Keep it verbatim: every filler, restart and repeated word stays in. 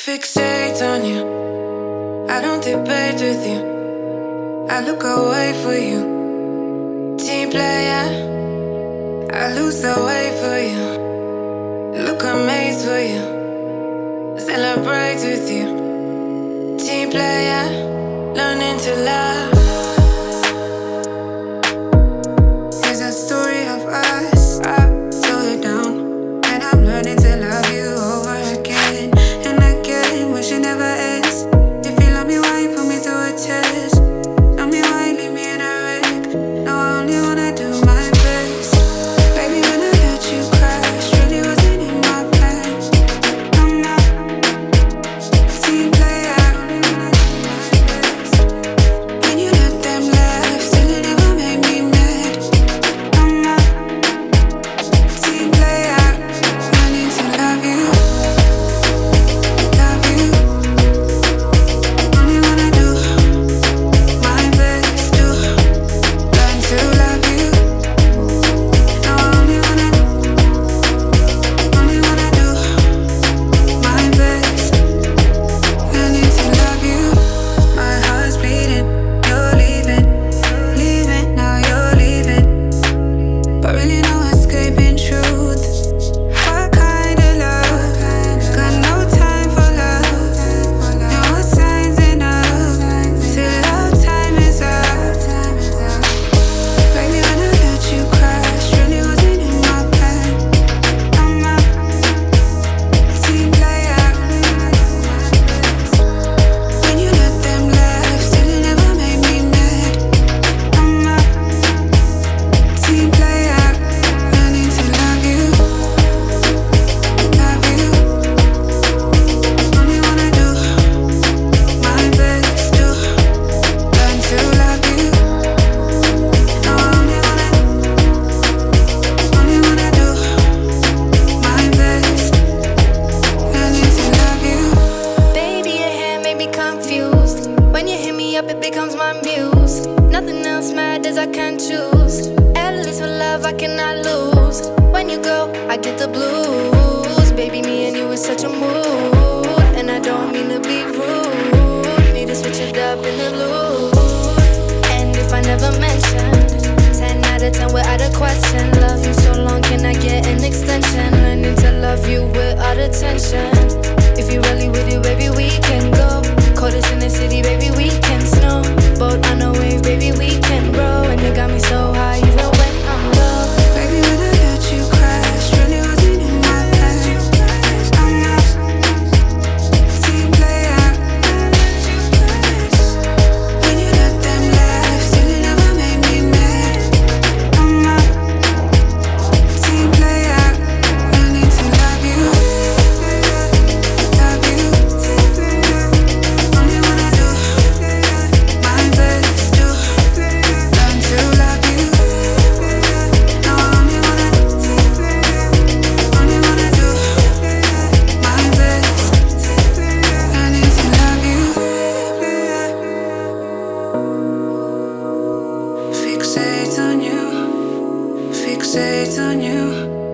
Fixate on you. I don't debate with you. I look away for you. Team player, I lose the way for you. Look amazed for you. Celebrate with you. Team player, learning to love. Here's a story of us. Up, slow it down. And I'm learning to love you over again and again. Wish it never ends. If you love me, why you put me through a test? Tell me why you leave me in a wreck. No, I only wanna do my best. Baby, when I let you crash, really wasn't in my plan. I'm not team player, only wanna do my best. When you let them laugh, still it never made me mad. I'm not team player, learning to love you, love you. Only wanna do my best to learn to love you. No, I only wanna, only wanna do my best, learning to love you. My heart's bleeding, you're leaving, leaving, now you're leaving. But really no escaping truth. What kind of love? Got no time for love. No signs enough till our time is up. Baby, when I let you crash, really wasn't in my plan. I'm a team player, only wanna do my best. When you let them laugh, still it never made me mad. I'm a team player, learning to love you, love you. Only wanna do my best to learn to love you. No, I only wanna, only wanna do my best, learning to love you. Baby, your hair made me confused. When you hit me up, it becomes my muse. Nothing else matters, I can't choose. Endless for love, I cannot lose. When you go, I get the blues. Baby, me and you is such a mood. And I don't mean to be rude. Need to switch it up in the loop. And if I never mentioned, ten out of ten without a question. Love you so long, can I get an extension? Learning to love you without attention. If you really with it, baby, we can go. Coldest in the city, baby, we can snow. Boat on a wave, baby, we can row. And you got me so high, even when I'm low. Baby, when I let you crash, really wasn't in my plan. I'm not team player. When you let them laugh, still it never made me mad. I'm not team player, learning to love you, love you. Only wanna do my best to learn to love you. No, I only wanna, only wanna do my best, learning to love you. Fixate on you, fixate on you.